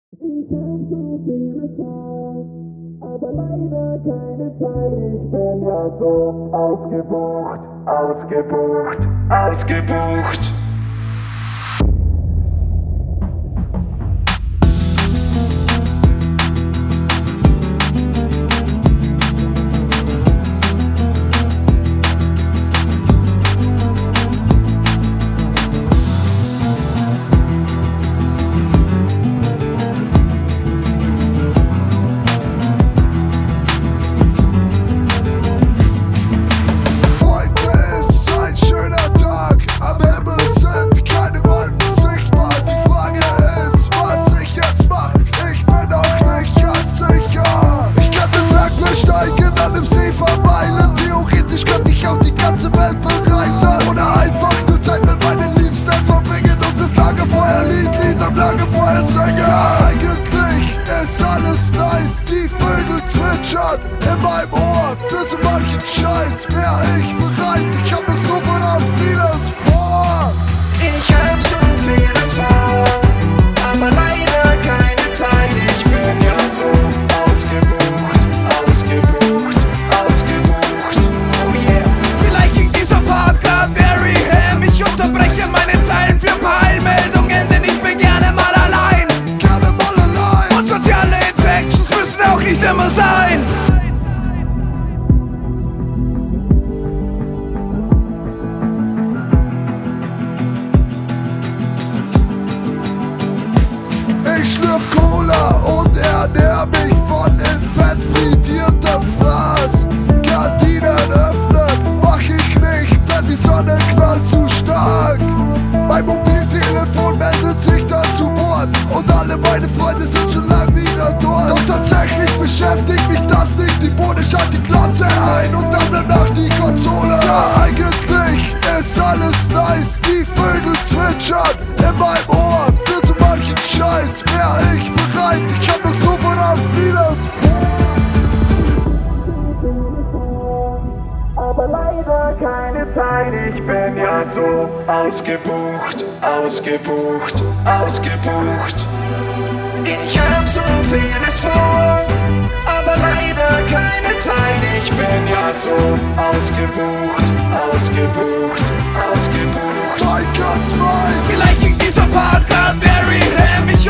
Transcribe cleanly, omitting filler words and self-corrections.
Ich hab so viele vor, aber leider keine Zeit. Ich bin ja so ausgebucht, ausgebucht, ausgebucht. Eigentlich ist alles nice, die Vögel zwitschern in meinem Ohr für so manchen Scheiß. Wär ich bereit, ich hab noch so verdammt vieles vor. Ich hab so vieles vor, aber leider keine Zeit. Ich bin ja so ausgebucht, ausgebucht, ausgebucht. Oh yeah. Vielleicht ging dieser Part grad very ham. Ich unterbreche meine Zeilen für ein paar Eilmeldungen, denn ich bin gerne mal allein. Und soziale Infections müssen auch nicht immer sein. Ich schlürf Cola und ernähr mich von in Fett frittiertem Fraß. Kantinen öffnen mach ich nicht, denn die Sonne knallt zu stark. Mein Mobiltelefon meldet sich dann zu Wort und alle meine Freunde sind schon lang wieder dort. Doch tatsächlich beschäftigt mich das nicht, die Bohne schaltet die Glotze ein und dann danach die Konsole. Ja, eigentlich ist alles nice, die Vögel zwitschern in meinem Ohr für so manchen Scheiß. Wär ich bereit, ich hab noch so verdammt vieles vor. Aber leider keine Zeit, ich bin ja so Ausgebucht, ausgebucht, ausgebucht. Ich hab so vieles vor, aber leider keine Zeit. Ich bin ja so ausgebucht, ausgebucht, ausgebucht. Mein Gott, mein Vielleicht ging dieser Part grad very ham. Ich